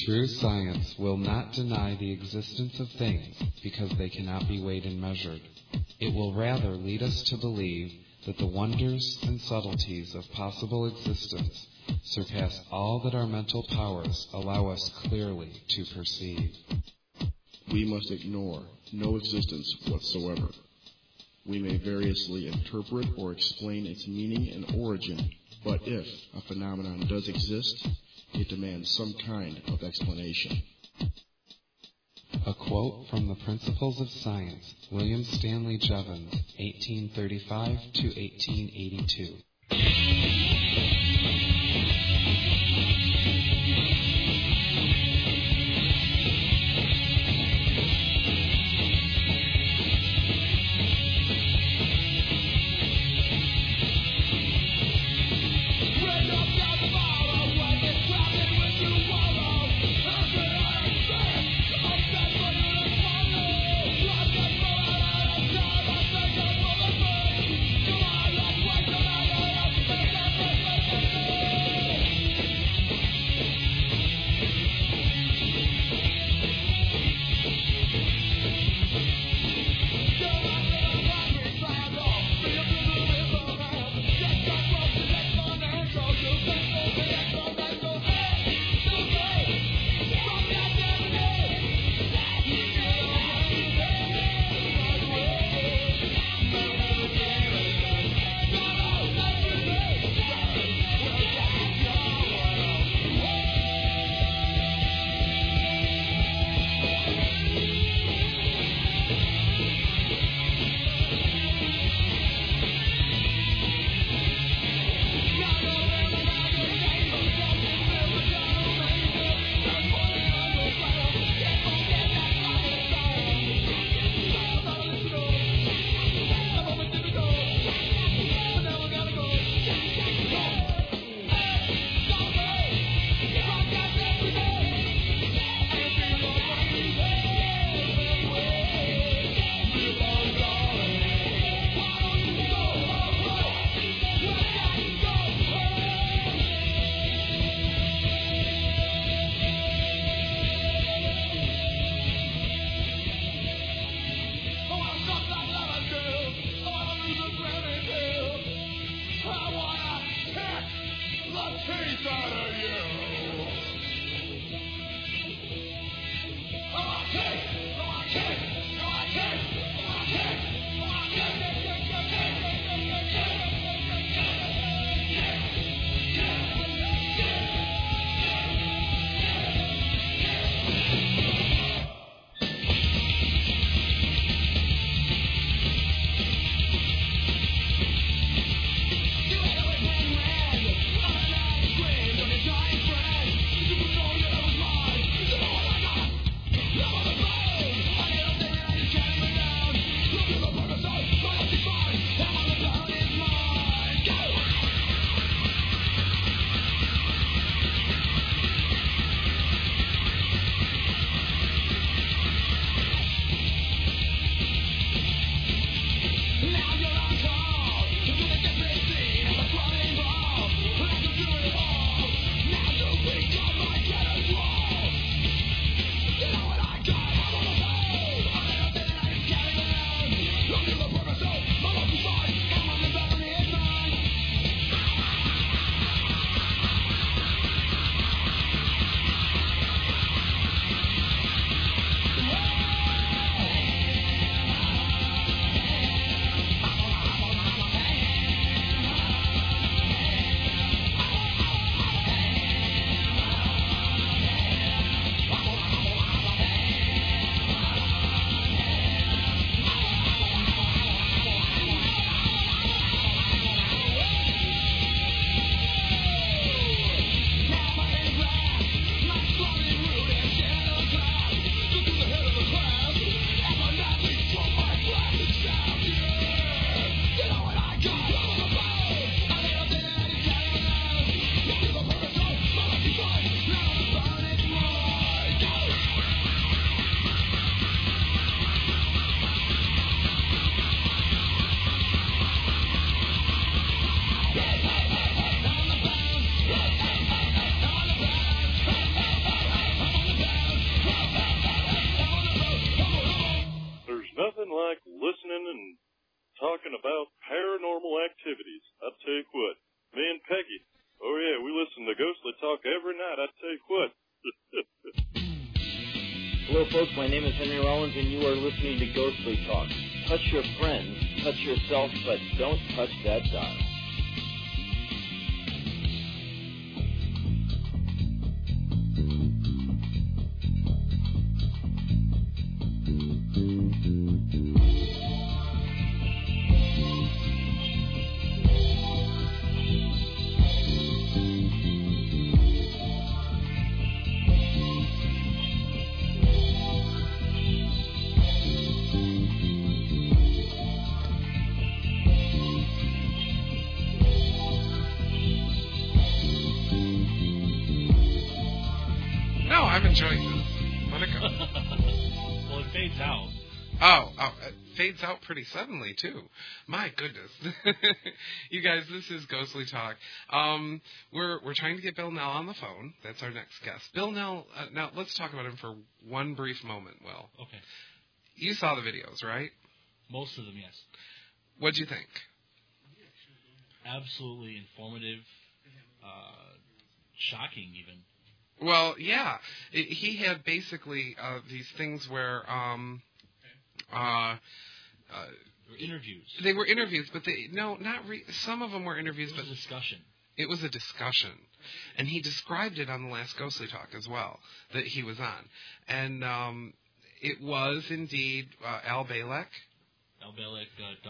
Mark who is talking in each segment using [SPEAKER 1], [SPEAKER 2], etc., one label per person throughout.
[SPEAKER 1] True science will not deny the existence of things because they cannot be weighed and measured. It will rather lead us to believe that the wonders and subtleties of possible existence surpass all that our mental powers allow us clearly to perceive.
[SPEAKER 2] We must ignore no existence whatsoever. We may variously interpret or explain its meaning and origin, but if a phenomenon does exist, it demands some kind of explanation.
[SPEAKER 1] A quote from the Principles of Science, William Stanley Jevons, 1835 to 1882.
[SPEAKER 3] Hello, folks. My name is Henry Rollins, and you are listening to Ghostly Talk. Touch your friends, touch yourself, but don't touch that dial.
[SPEAKER 1] I'm enjoying this. Let it go.
[SPEAKER 4] Well, it fades out.
[SPEAKER 1] It fades out pretty suddenly, too. My goodness. You guys, this is Ghostly Talk. We're trying to get Bill Nell on the phone. That's our next guest. Bill Nell, now let's talk about him for one brief moment, Will.
[SPEAKER 4] Okay.
[SPEAKER 1] You saw the videos, right?
[SPEAKER 4] Most of them, yes.
[SPEAKER 1] What'd you think?
[SPEAKER 4] Absolutely informative, shocking even.
[SPEAKER 1] Well, yeah. He had basically these things where
[SPEAKER 4] interviews.
[SPEAKER 1] They were interviews, but some of them were interviews, but
[SPEAKER 4] discussion.
[SPEAKER 1] It was a discussion, and he described it on the last Ghostly Talk as well that he was on, and it was indeed Al Bielek.
[SPEAKER 4] Al Bielek,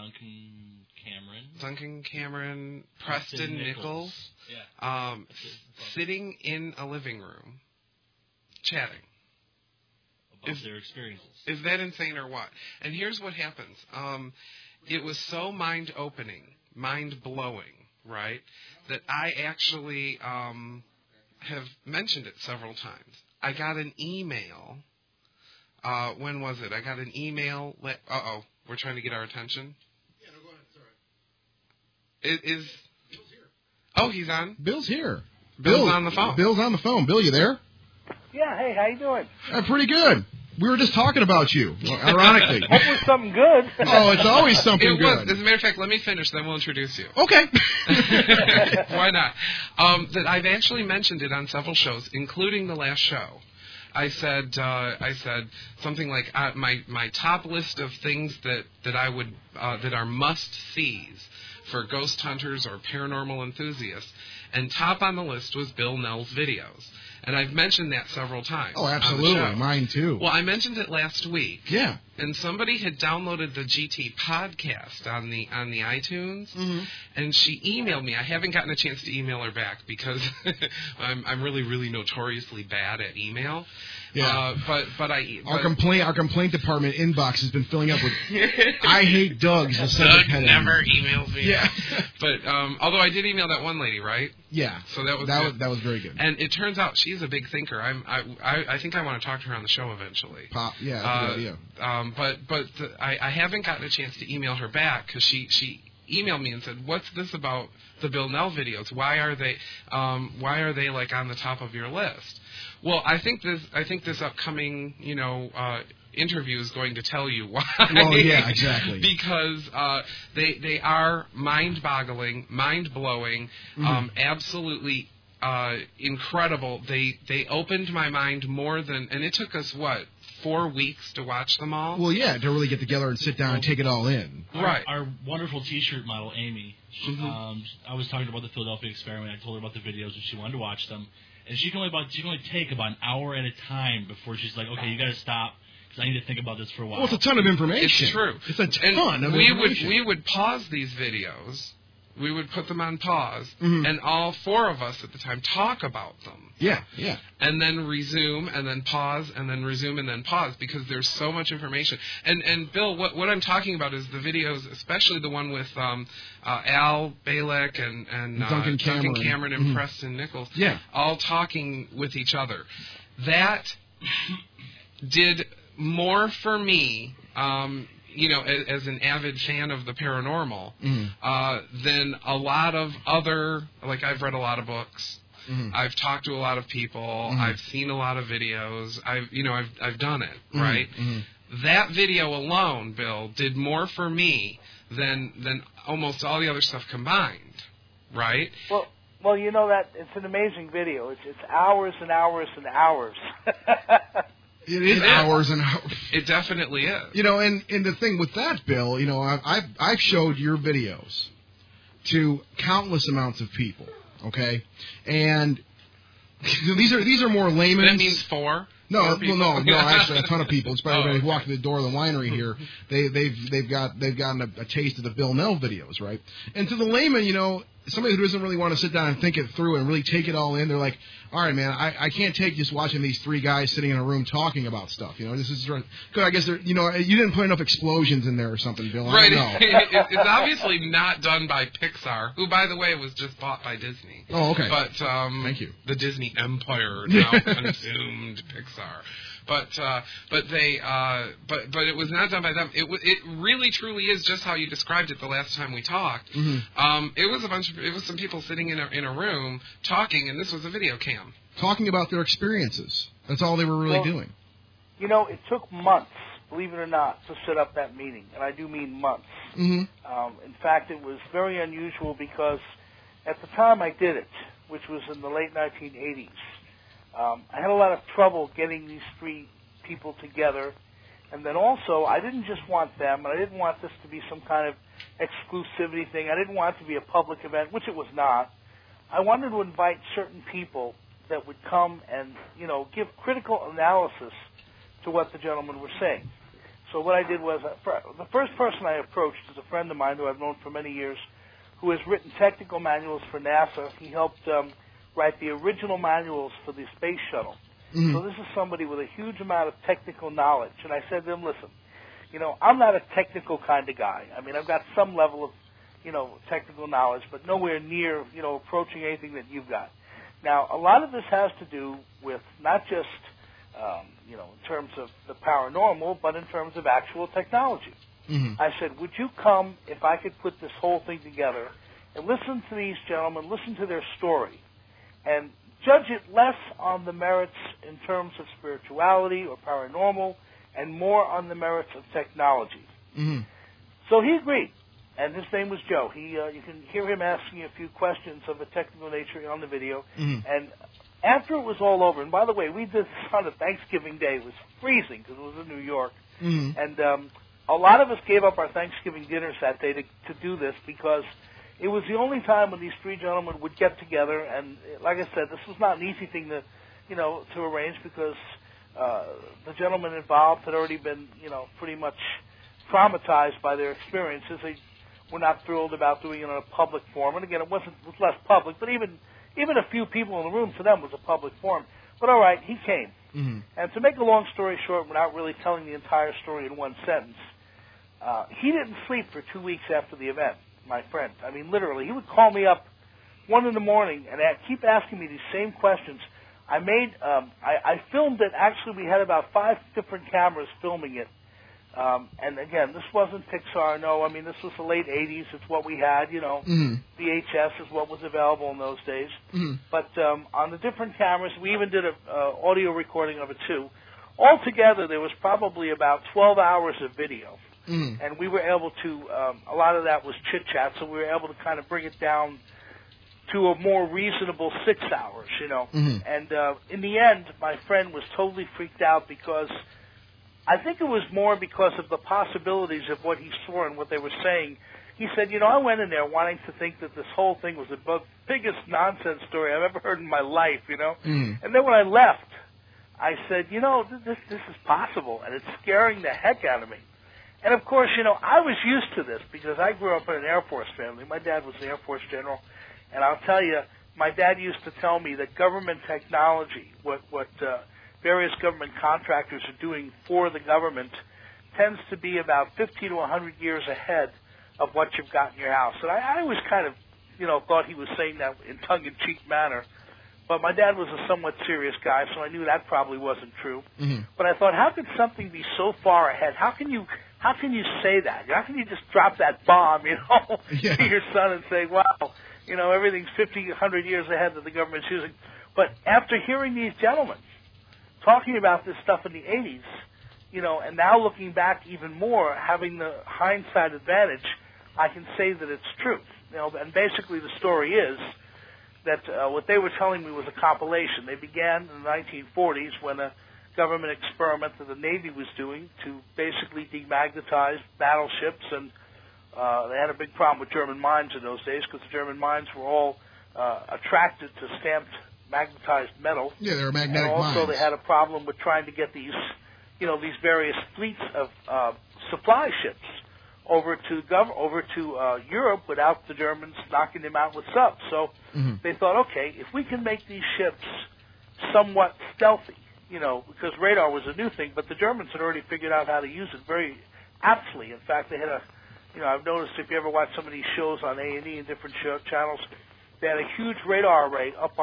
[SPEAKER 4] Duncan Cameron,
[SPEAKER 1] Preston Nichols,
[SPEAKER 4] yeah.
[SPEAKER 1] Sitting in a living room, chatting.
[SPEAKER 4] About their experiences.
[SPEAKER 1] Is that insane or what? And here's what happens. It was so mind-opening, mind-blowing, right, that I actually have mentioned it several times. I got an email. When was it? I got an email. We're trying to get our attention.
[SPEAKER 2] Yeah, no, go ahead. It's all right.
[SPEAKER 1] Bill's here. Oh, he's on?
[SPEAKER 2] Bill's here.
[SPEAKER 1] Bill's on the phone.
[SPEAKER 2] Bill's on the phone. Bill, you there?
[SPEAKER 5] Yeah, hey, how you doing?
[SPEAKER 2] Pretty good. We were just talking about you, ironically.
[SPEAKER 5] Hopefully something good.
[SPEAKER 2] Oh, it's always something good.
[SPEAKER 1] As a matter of fact, let me finish, then we'll introduce you.
[SPEAKER 2] Okay.
[SPEAKER 1] Why not? That I've actually mentioned it on several shows, including the last show. I said something like my top list of things that I would that are must-sees for ghost hunters or paranormal enthusiasts, and top on the list was Bill Nell's videos. And I've mentioned that several times.
[SPEAKER 2] Oh, absolutely.
[SPEAKER 1] On the show.
[SPEAKER 2] Mine, too.
[SPEAKER 1] Well, I mentioned it last week.
[SPEAKER 2] Yeah.
[SPEAKER 1] And somebody had downloaded the GT podcast on the iTunes, and she emailed me. I haven't gotten a chance to email her back because I'm really, really notoriously bad at email.
[SPEAKER 2] Yeah.
[SPEAKER 1] Our
[SPEAKER 2] complaint department inbox has been filling up with I hate Doug's.
[SPEAKER 1] Doug never emails me.
[SPEAKER 2] Yeah.
[SPEAKER 1] But although I did email that one lady, right?
[SPEAKER 2] Yeah.
[SPEAKER 1] So that was
[SPEAKER 2] very good.
[SPEAKER 1] And it turns out she's a big thinker. I think I want to talk to her on the show eventually.
[SPEAKER 2] Yeah, that's a good idea.
[SPEAKER 1] But I haven't gotten a chance to email her back because she emailed me and said, "What's this about the Bill Nell videos? Why are they like on the top of your list?" Well, I think this upcoming interview is going to tell you why.
[SPEAKER 2] Well, yeah, exactly.
[SPEAKER 1] Because they are mind-boggling, mind-blowing, absolutely incredible. They opened my mind more than, and it took us 4 weeks to watch them all.
[SPEAKER 2] Well, yeah, to really get together and sit down and take it all in.
[SPEAKER 1] Right.
[SPEAKER 4] Our wonderful T-shirt model, Amy. I was talking about the Philadelphia experiment. I told her about the videos and she wanted to watch them. And she can only take about an hour at a time before she's like, okay, you got to stop because I need to think about this for a while.
[SPEAKER 2] Well, it's a ton of information.
[SPEAKER 1] It's true.
[SPEAKER 2] It's a ton of information.
[SPEAKER 1] We would pause these videos. We would put them on pause, and all four of us at the time talk about them.
[SPEAKER 2] Yeah, yeah.
[SPEAKER 1] And then resume, and then pause, and then resume, and then pause, because there's so much information. And Bill, what I'm talking about is the videos, especially the one with Al Bielek and Duncan Cameron and Preston Nichols, all talking with each other. That did more for me, as an avid fan of the paranormal, than a lot of other, like I've read a lot of books, I've talked to a lot of people, I've seen a lot of videos, I've done it, right? That video alone, Bill, did more for me than almost all the other stuff combined, right?
[SPEAKER 5] Well, that it's an amazing video. It's hours and hours and hours.
[SPEAKER 6] It is hours and hours.
[SPEAKER 7] It definitely is.
[SPEAKER 6] You know, and the thing with that, Bill, you know, I've showed your videos to countless amounts of people, okay? And these are more layman.
[SPEAKER 7] That means four?
[SPEAKER 6] No, actually a ton of people. It's probably everybody who walked through the door of the winery here. They've gotten a taste of the Bill Nell videos, right? And to the layman, you know, somebody who doesn't really want to sit down and think it through and really take it all in, they're like, all right, man, I can't take just watching these three guys sitting in a room talking about stuff. You know, this is because I guess you know, you didn't put enough explosions in there or something, Bill.
[SPEAKER 7] Right.
[SPEAKER 6] I don't know.
[SPEAKER 7] It's obviously not done by Pixar, who, by the way, was just bought by Disney.
[SPEAKER 6] Oh, okay.
[SPEAKER 7] But
[SPEAKER 6] thank you.
[SPEAKER 7] The Disney empire now consumed Pixar. But it was not done by them. It really truly is just how you described it the last time we talked.
[SPEAKER 6] Mm-hmm.
[SPEAKER 7] It was some people sitting in a room talking, and this was a video cam.
[SPEAKER 6] Talking about their experiences. That's all they were really doing.
[SPEAKER 5] You know, it took months, believe it or not, to set up that meeting, and I do mean months.
[SPEAKER 6] Mm-hmm.
[SPEAKER 5] In fact, it was very unusual because at the time I did it, which was in the late 1980s, I had a lot of trouble getting these three people together. And then also, I didn't just want them, and I didn't want this to be some kind of exclusivity thing. I didn't want it to be a public event, which it was not. I wanted to invite certain people that would come and, you know, give critical analysis to what the gentlemen were saying. So what I did was, the first person I approached is a friend of mine who I've known for many years, who has written technical manuals for NASA. He helped write the original manuals for the space shuttle.
[SPEAKER 6] Mm-hmm.
[SPEAKER 5] So this is somebody with a huge amount of technical knowledge. And I said to him, listen, you know, I'm not a technical kind of guy. I mean, I've got some level of, you know, technical knowledge, but nowhere near, you know, approaching anything that you've got. Now, a lot of this has to do with not just, you know, in terms of the paranormal, but in terms of actual technology.
[SPEAKER 6] Mm-hmm.
[SPEAKER 5] I said, would you come if I could put this whole thing together and listen to these gentlemen, listen to their story, and judge it less on the merits in terms of spirituality or paranormal and more on the merits of technology.
[SPEAKER 6] Mm-hmm.
[SPEAKER 5] So he agreed, and his name was Joe. You can hear him asking a few questions of a technical nature on the video.
[SPEAKER 6] Mm-hmm.
[SPEAKER 5] And after it was all over, and by the way, we did this on a Thanksgiving Day. It was freezing because it was in New York.
[SPEAKER 6] Mm-hmm.
[SPEAKER 5] And a lot of us gave up our Thanksgiving dinners that day to do this because it was the only time when these three gentlemen would get together. And like I said, this was not an easy thing to, you know, to arrange because the gentlemen involved had already been, you know, pretty much traumatized by their experiences. They were not thrilled about doing it in a public forum. And again, it was less public, but even a few people in the room for them was a public forum. But all right, he came.
[SPEAKER 6] Mm-hmm.
[SPEAKER 5] And to make a long story short, without really telling the entire story in one sentence, he didn't sleep for 2 weeks after the event, my friend. I mean, literally, he would call me up 1 in the morning and keep asking me these same questions. I filmed it. Actually, we had about 5 different cameras filming it. And again, this wasn't Pixar. No, I mean, this was the late 80s. It's what we had, you know.
[SPEAKER 6] Mm-hmm.
[SPEAKER 5] VHS is what was available in those days.
[SPEAKER 6] Mm-hmm.
[SPEAKER 5] But on the different cameras, we even did an audio recording of it, too. Altogether, there was probably about 12 hours of video.
[SPEAKER 6] Mm-hmm.
[SPEAKER 5] And we were able to, a lot of that was chit-chat, so we were able to kind of bring it down to a more reasonable 6 hours, you know.
[SPEAKER 6] Mm-hmm.
[SPEAKER 5] And in the end, my friend was totally freaked out because I think it was more because of the possibilities of what he saw and what they were saying. He said, you know, I went in there wanting to think that this whole thing was the biggest nonsense story I've ever heard in my life, you know.
[SPEAKER 6] Mm-hmm.
[SPEAKER 5] And then when I left, I said, you know, this is possible, and it's scaring the heck out of me. And, of course, you know, I was used to this because I grew up in an Air Force family. My dad was an Air Force general. And I'll tell you, my dad used to tell me that government technology, what various government contractors are doing for the government, tends to be about 50 to 100 years ahead of what you've got in your house. And I always kind of, you know, thought he was saying that in tongue-in-cheek manner. But my dad was a somewhat serious guy, so I knew that probably wasn't true.
[SPEAKER 6] Mm-hmm.
[SPEAKER 5] But I thought, how could something be so far ahead? How can you say that? How can you just drop that bomb, you know, to your son and say, wow, you know, everything's 50, 100 years ahead that the government's using. But after hearing these gentlemen talking about this stuff in the 80s, you know, and now looking back even more, having the hindsight advantage, I can say that it's true. You know, and basically the story is that what they were telling me was a compilation. They began in the 1940s when a government experiment that the Navy was doing to basically demagnetize battleships, and they had a big problem with German mines in those days because the German mines were all attracted to stamped magnetized metal.
[SPEAKER 6] Yeah, they were magnetic
[SPEAKER 5] mines. And also
[SPEAKER 6] mines.
[SPEAKER 5] they had a problem with trying to get these, these various fleets of supply ships over to Europe without the Germans knocking them out with subs. So they thought, okay, if we can make these ships somewhat stealthy, because radar was a new thing, but the Germans had already figured out how to use it very aptly. In fact, they had I've noticed if you ever watch some of these shows on A&E and different channels, they had a huge radar array up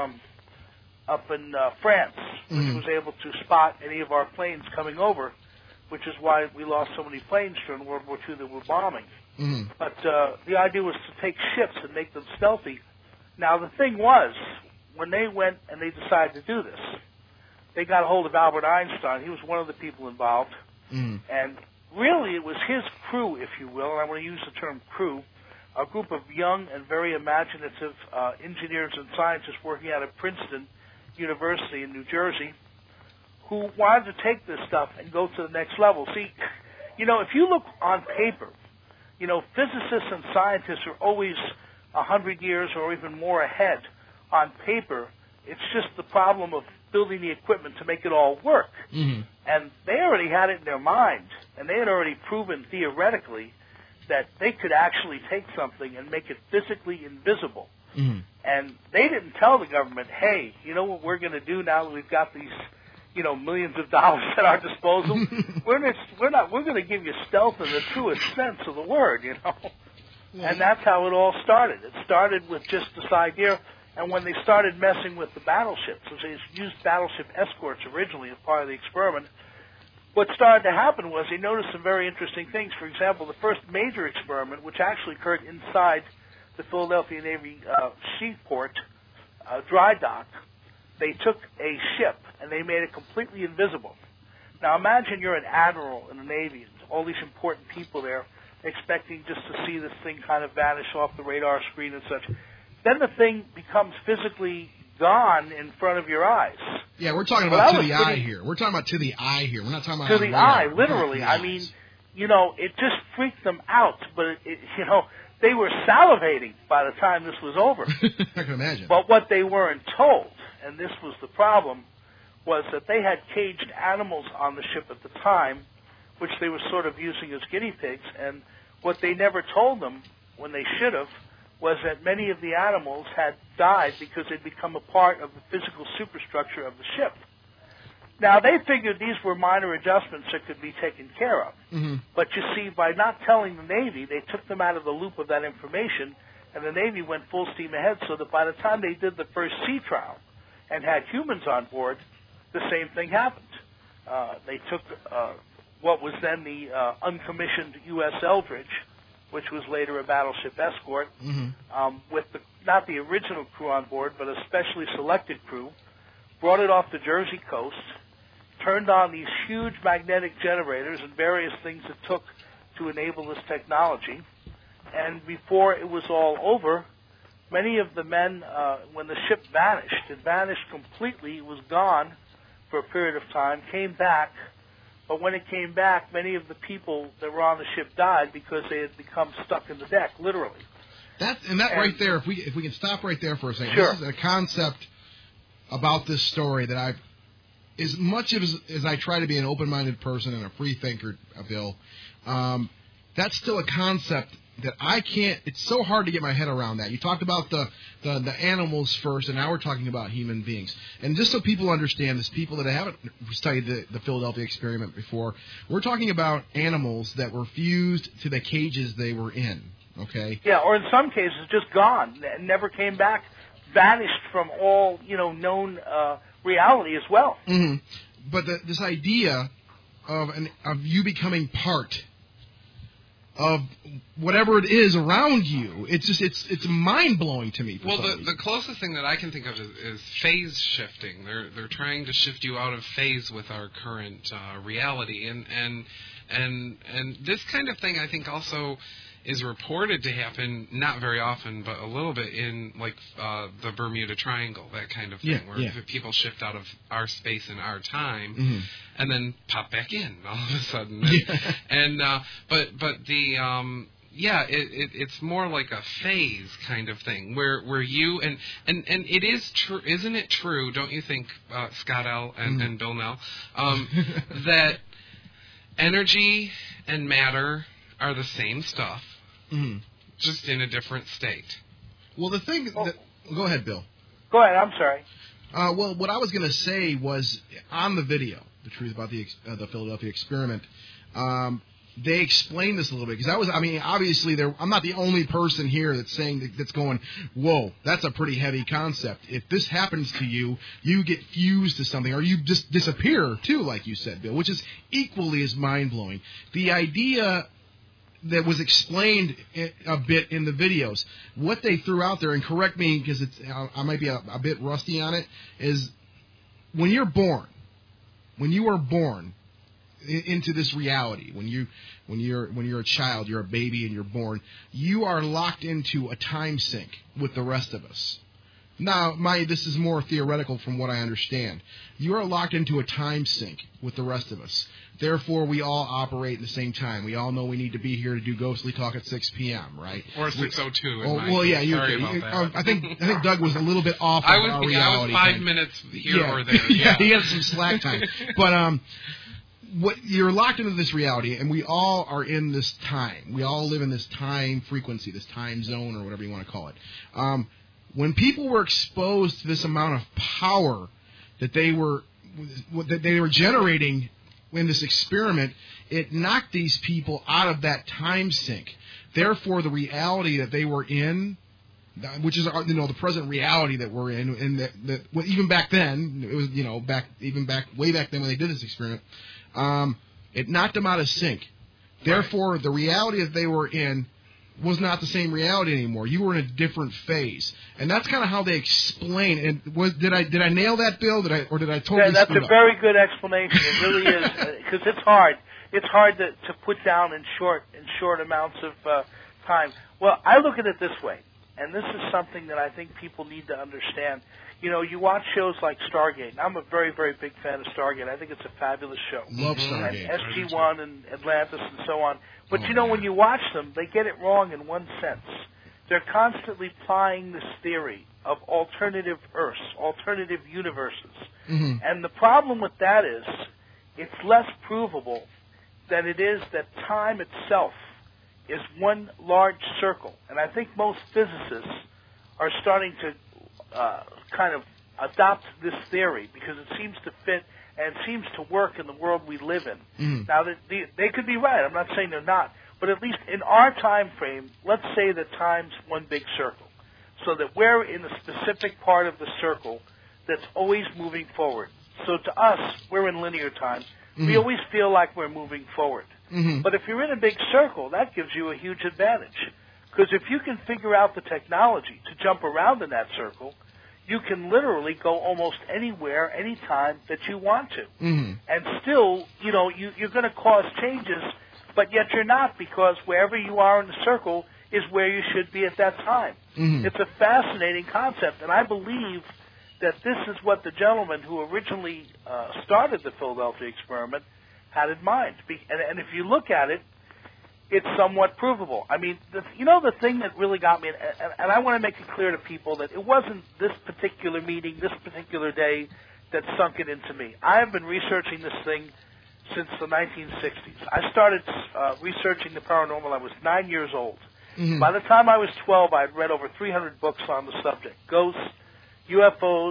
[SPEAKER 5] in France, which was able to spot any of our planes coming over, which is why we lost so many planes during World War II that were bombing. But the idea was to take ships and make them stealthy. Now, the thing was, when they went and they decided to do this, they got a hold of Albert Einstein. He was one of the people involved. And really, it was his crew, if you will, and I want to use the term crew, a group of young and very imaginative engineers and scientists working out of Princeton University in New Jersey, who wanted to take this stuff and go to the next level. See, if you look on paper, physicists and scientists are always 100 years or even more ahead on paper. It's just the problem of building the equipment to make it all work. And they already had it in their mind, and they had already proven theoretically that they could actually take something and make it physically invisible. And they didn't tell the government, hey, you know what we're going to do now that we've got these, millions of dollars at our disposal? We're going to give you stealth in the truest sense of the word, And that's how it all started. It started with just this idea, and when they started messing with the battleships, so they used battleship escorts originally as part of the experiment, what started to happen was they noticed some very interesting things. For example, the first major experiment, which actually occurred inside the Philadelphia Navy seaport dry dock, they took a ship and they made it completely invisible. Now imagine you're an admiral in the Navy, and all these important people there, expecting just to see this thing kind of vanish off the radar screen and such. Then the thing becomes physically gone in front of your eyes.
[SPEAKER 6] Yeah, we're talking about to the eye here. We're talking about to the eye here. We're not talking about
[SPEAKER 5] to the eye, literally. I mean, it just freaked them out. But they were salivating by the time this was over.
[SPEAKER 6] I can imagine.
[SPEAKER 5] But what they weren't told, and this was the problem, was that they had caged animals on the ship at the time, which they were sort of using as guinea pigs. And what they never told them, when they should have, was that many of the animals had died because they'd become a part of the physical superstructure of the ship. Now, they figured these were minor adjustments that could be taken care of. But you see, by not telling the Navy, they took them out of the loop of that information, and the Navy went full steam ahead, so that by the time they did the first sea trial and had humans on board, the same thing happened. They took what was then the uncommissioned U.S. Eldridge, which was later a battleship escort, with not the original crew on board, but a specially selected crew, brought it off the Jersey coast, turned on these huge magnetic generators and various things it took to enable this technology. And before it was all over, many of the men, when the ship vanished, it vanished completely, it was gone for a period of time, came back. But when it came back, many of the people that were on the ship died because they had become stuck in the deck, literally.
[SPEAKER 6] That right there, if we can stop right there for a second.
[SPEAKER 5] Sure.
[SPEAKER 6] This is a concept about this story that I've, as much as I try to be an open-minded person and a free thinker, Bill, that's still a concept that I can't, it's so hard to get my head around that. You talked about the animals first, and now we're talking about human beings. And just so people understand this, people that haven't studied the Philadelphia experiment before, we're talking about animals that were fused to the cages they were in, okay?
[SPEAKER 5] Yeah, or in some cases just gone, never came back, vanished from all, known reality as well.
[SPEAKER 6] But this idea of you becoming part of whatever it is around you, it's mind blowing to me.
[SPEAKER 7] Well, the closest thing that I can think of is phase shifting. They're trying to shift you out of phase with our current reality, and this kind of thing I think also is reported to happen, not very often, but a little bit in like the Bermuda Triangle, that kind of thing, where people shift out of our space and our time, and then pop back in all of a sudden. And but the it's more like a phase kind of thing where you and it is true, isn't it true? Don't you think, Scott L. and Bill Nell, that energy and matter are the same stuff, just in a different state?
[SPEAKER 6] Well, the thing go ahead, Bill.
[SPEAKER 5] Go ahead. I'm sorry.
[SPEAKER 6] Well, what I was going to say was on the video, The Truth About the Philadelphia Experiment. They explained this a little bit because obviously I'm not the only person here that's saying that's going, whoa, that's a pretty heavy concept. If this happens to you, you get fused to something or you just disappear too, like you said, Bill, which is equally as mind-blowing. The idea that was explained a bit in the videos, what they threw out there, and correct me because I might be a bit rusty on it, is when you are born into this reality, when you're a child, you're a baby and you're born, you are locked into a time sink with the rest of us. Now, this is more theoretical from what I understand. You are locked into a time sink with the rest of us. Therefore, we all operate at the same time. We all know we need to be here to do Ghostly Talk at 6 p.m., right?
[SPEAKER 7] Or 6:02.
[SPEAKER 6] Sorry about that. I think Doug was a little bit off of our reality.
[SPEAKER 7] I was 5 minutes here or there.
[SPEAKER 6] Yeah, he had some slack time. But you're locked into this reality, and we all are in this time. We all live in this time frequency, this time zone, or whatever you want to call it. When people were exposed to this amount of power that they were generating in this experiment, it knocked these people out of that time sink. Therefore, the reality that they were in, which is the present reality that we're in, and that even back then, it was way back then when they did this experiment, it knocked them out of sync. Therefore, the reality that they were in was not the same reality anymore. You were in a different phase, and that's kind of how they explain. And did I nail that, Bill? Did I totally?
[SPEAKER 5] That's a very good explanation. It really is, because it's hard. It's hard to put down in short amounts of time. Well, I look at it this way, and this is something that I think people need to understand. You watch shows like Stargate. And I'm a very, very big fan of Stargate. I think it's a fabulous show.
[SPEAKER 6] Love Stargate.
[SPEAKER 5] And SG-1 and Atlantis and so on. But, when you watch them, they get it wrong in one sense. They're constantly plying this theory of alternative Earths, alternative universes. And the problem with that is it's less provable than it is that time itself is one large circle. And I think most physicists are starting to kind of adopt this theory because it seems to fit and seems to work in the world we live in. Now, they could be right. I'm not saying they're not. But at least in our time frame, let's say that time's one big circle, so that we're in a specific part of the circle that's always moving forward. So to us, we're in linear time. We always feel like we're moving forward. But if you're in a big circle, that gives you a huge advantage. Because if you can figure out the technology to jump around in that circle, you can literally go almost anywhere, anytime that you want to. And still, you're going to cause changes, but yet you're not, because wherever you are in the circle is where you should be at that time. It's a fascinating concept, and I believe that this is what the gentleman who originally started the Philadelphia experiment had in mind. And if you look at it, it's somewhat provable. I mean, the thing that really got me, and I want to make it clear to people that it wasn't this particular meeting, this particular day that sunk it into me. I have been researching this thing since the 1960s. I started researching the paranormal. I was 9 years old. By the time I was 12, I had read over 300 books on the subject. Ghosts, UFOs,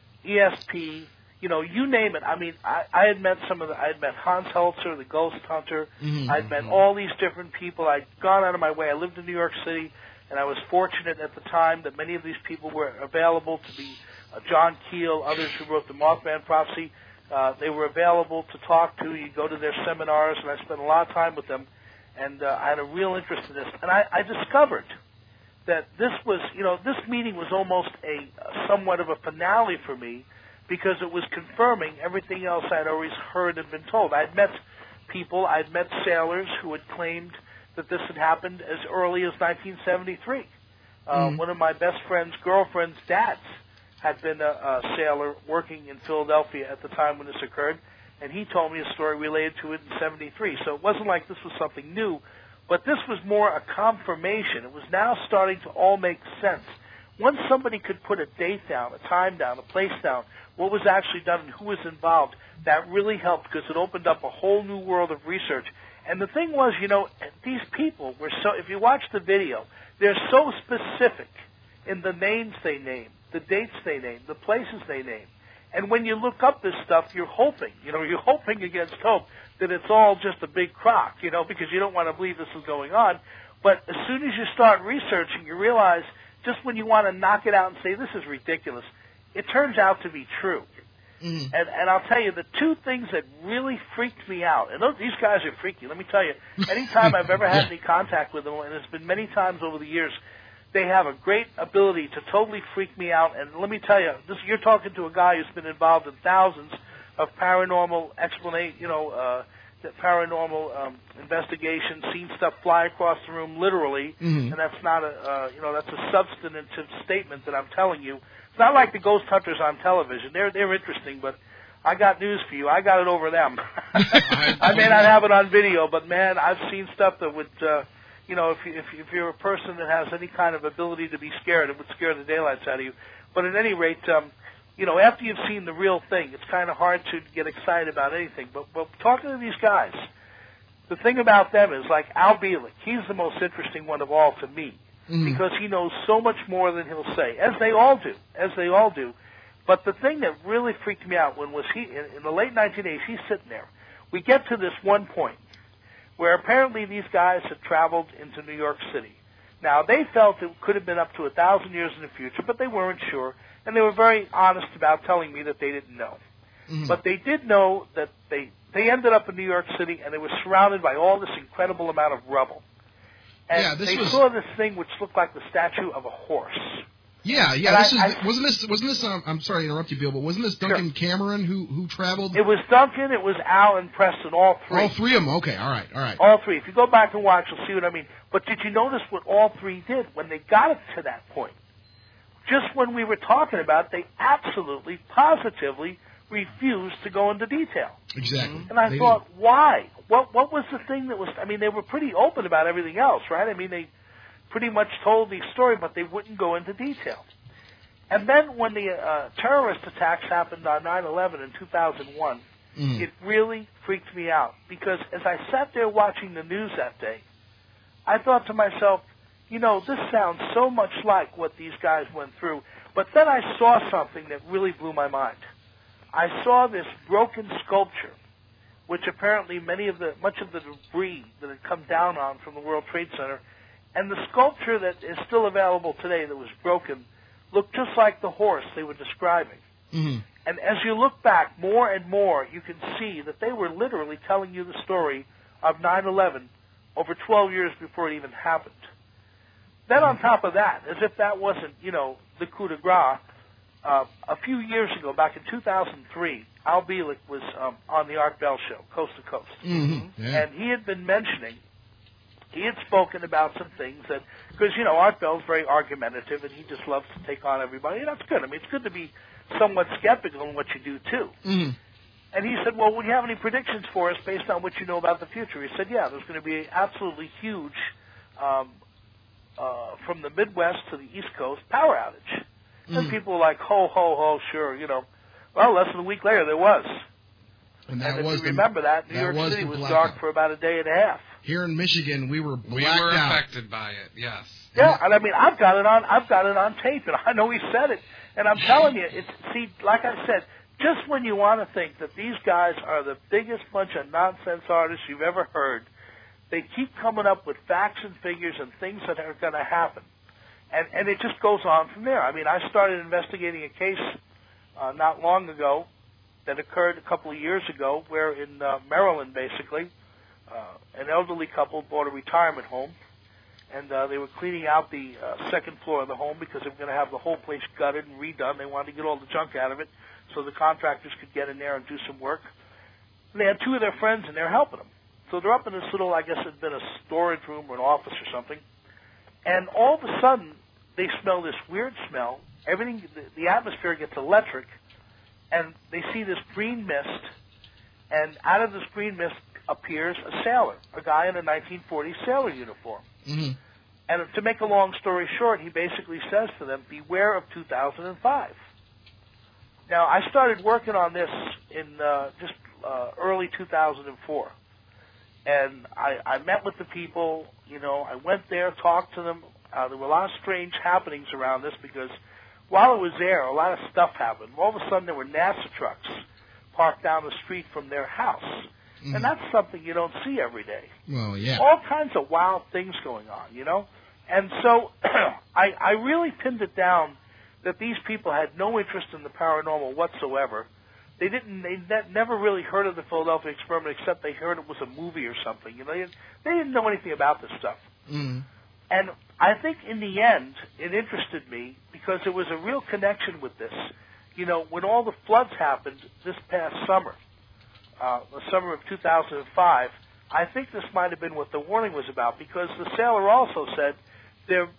[SPEAKER 5] ESP, you name it. I mean, I had met I had met Hans Helzer, the ghost hunter. I'd met all these different people. I'd gone out of my way. I lived in New York City, and I was fortunate at the time that many of these people were available to be John Keel, others who wrote the Mothman Prophecy. They were available to talk to. You go to their seminars, and I spent a lot of time with them, and I had a real interest in this. And I discovered that this was, this meeting was almost somewhat of a finale for me, because it was confirming everything else I'd always heard and been told. I'd met people, I'd met sailors who had claimed that this had happened as early as 1973. One of my best friend's girlfriend's dads had been a sailor working in Philadelphia at the time when this occurred, and he told me a story related to it in 73. So it wasn't like this was something new, but this was more a confirmation. It was now starting to all make sense. Once somebody could put a date down, a time down, a place down, what was actually done and who was involved, that really helped because it opened up a whole new world of research. And the thing was, these people were so, if you watch the video, they're so specific in the names they name, the dates they name, the places they name. And when you look up this stuff, you're hoping against hope that it's all just a big crock, because you don't want to believe this is going on. But as soon as you start researching, you realize just when you want to knock it out and say, this is ridiculous, it turns out to be true. Mm. And I'll tell you, the two things that really freaked me out, and these guys are freaky, let me tell you, anytime I've ever had any contact with them, and it's been many times over the years, they have a great ability to totally freak me out. And let me tell you, you're talking to a guy who's been involved in thousands of paranormal paranormal investigations, seen stuff fly across the room literally, and that's not that's a substantive statement that I'm telling you. It's not like the ghost hunters on television. They're interesting, but I got news for you. I got it over them. I may not have it on video, but man, I've seen stuff that would, if you're a person that has any kind of ability to be scared, it would scare the daylights out of you. But at any rate, after you've seen the real thing, it's kind of hard to get excited about anything. But talking to these guys, the thing about them is, like Al Bielek, he's the most interesting one of all to me, because he knows so much more than he'll say, as they all do. But the thing that really freaked me out was in the late 1980s, he's sitting there. We get to this one point where apparently these guys had traveled into New York City. Now, they felt it could have been up to 1,000 years in the future, but they weren't sure, and they were very honest about telling me that they didn't know. But they did know that they ended up in New York City, and they were surrounded by all this incredible amount of rubble. And saw this thing which looked like the statue of a horse.
[SPEAKER 6] Wasn't this? I'm sorry to interrupt you, Bill, but wasn't this Duncan Cameron who traveled?
[SPEAKER 5] It was Duncan, it was Al, and Preston, all three.
[SPEAKER 6] All three of them. Okay, all right.
[SPEAKER 5] All three. If you go back and watch, you'll see what I mean. But did you notice what all three did when they got it to that point? Just when we were talking about it, they absolutely, positively refused to go into detail.
[SPEAKER 6] Exactly.
[SPEAKER 5] And I thought, why? What was the thing that was? I mean, they were pretty open about everything else, right? I mean, they pretty much told the story, but they wouldn't go into detail. And then when the terrorist attacks happened on 9/11 in 2001, it really freaked me out, because as I sat there watching the news that day, I thought to myself, this sounds so much like what these guys went through. But then I saw something that really blew my mind. I saw this broken sculpture, which apparently much of the debris that had come down on from the World Trade Center, and the sculpture that is still available today that was broken looked just like the horse they were describing. And as you look back more and more, you can see that they were literally telling you the story of 9/11 over 12 years before it even happened. Then on top of that, as if that wasn't, the coup de grace, a few years ago, back in 2003, Al Bielek was on the Art Bell show, Coast to Coast. And he had been he had spoken about some things that, because, Art Bell's very argumentative, and he just loves to take on everybody, and that's good. I mean, it's good to be somewhat skeptical in what you do, too. And he said, well, would you have any predictions for us based on what you know about the future? He said, yeah, there's going to be an absolutely huge, from the Midwest to the East Coast, power outage. And people were like, ho, ho, ho, sure, Well, less than a week later, there was. And if you remember that, New York City was dark for about a day and a half.
[SPEAKER 6] Here in Michigan, we were
[SPEAKER 7] affected by it. Yes.
[SPEAKER 5] Yeah, and I mean, I've got it on tape, and I know he said it. And I'm telling you, like I said, just when you want to think that these guys are the biggest bunch of nonsense artists you've ever heard, they keep coming up with facts and figures and things that are going to happen. And it just goes on from there. I mean, I started investigating a case not long ago that occurred a couple of years ago where in Maryland, basically, an elderly couple bought a retirement home, and they were cleaning out the second floor of the home because they were going to have the whole place gutted and redone. They wanted to get all the junk out of it so the contractors could get in there and do some work. And they had two of their friends in there helping them. So they're up in this little, I guess it had been a storage room or an office or something. And all of a sudden, they smell this weird smell. Everything, the atmosphere gets electric, and they see this green mist, and out of this green mist appears a sailor, a guy in a 1940s sailor uniform.
[SPEAKER 6] Mm-hmm.
[SPEAKER 5] And to make a long story short, he basically says to them, beware of 2005. Now, I started working on this in early 2004. And I met with the people, I went there, talked to them. There were a lot of strange happenings around this because while I was there, a lot of stuff happened. All of a sudden, there were NASA trucks parked down the street from their house. Mm-hmm. And that's something you don't see every day.
[SPEAKER 6] Well, yeah.
[SPEAKER 5] All kinds of wild things going on, And so I really pinned it down that these people had no interest in the paranormal whatsoever. They never really heard of the Philadelphia experiment except they heard it was a movie or something. They didn't know anything about this stuff.
[SPEAKER 6] Mm.
[SPEAKER 5] And I think in the end, it interested me because there was a real connection with this. When all the floods happened this past summer, the summer of 2005, I think this might have been what the warning was about because the sailor also said they're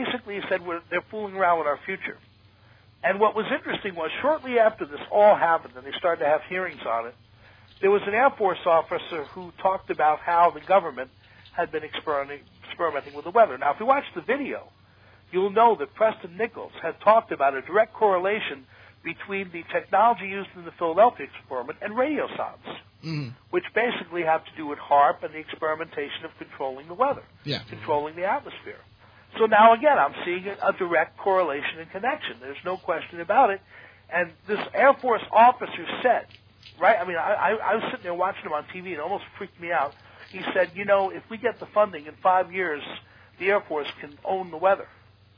[SPEAKER 5] fooling around with our future. And what was interesting was shortly after this all happened and they started to have hearings on it, there was an Air Force officer who talked about how the government had been experimenting with the weather. Now, if you watch the video, you'll know that Preston Nichols had talked about a direct correlation between the technology used in the Philadelphia experiment and radiosondes, which basically have to do with HAARP and the experimentation of controlling the weather, controlling the atmosphere. So now, again, I'm seeing a direct correlation and connection. There's no question about it. And this Air Force officer said, right, I mean, I was sitting there watching him on TV and it almost freaked me out. He said, if we get the funding in 5 years, the Air Force can own the weather.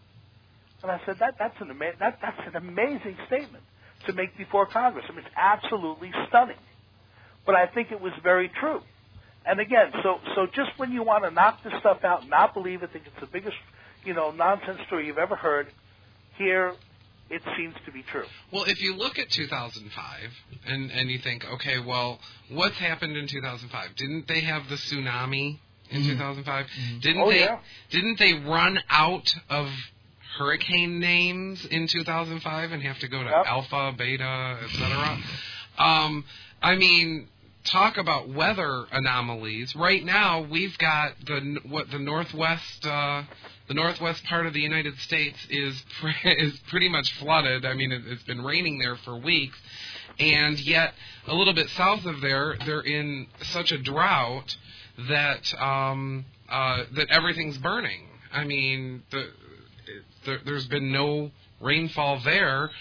[SPEAKER 5] And I said, that's an amazing statement to make before Congress. I mean, it's absolutely stunning. But I think it was very true. And again, so just when you want to knock this stuff out and not believe it, think it's the biggest, nonsense story you've ever heard, here it seems to be true.
[SPEAKER 7] Well, if you look at 2005 and you think, okay, well, what's happened in 2005? Didn't they have the tsunami in 2005? Didn't they run out of hurricane names in 2005 and have to go to Alpha, Beta, etc.? I mean, talk about weather anomalies. Right now, we've got the northwest part of the United States is pretty much flooded. I mean, it's been raining there for weeks, and yet a little bit south of there, they're in such a drought that that everything's burning. I mean, there's been no rainfall there.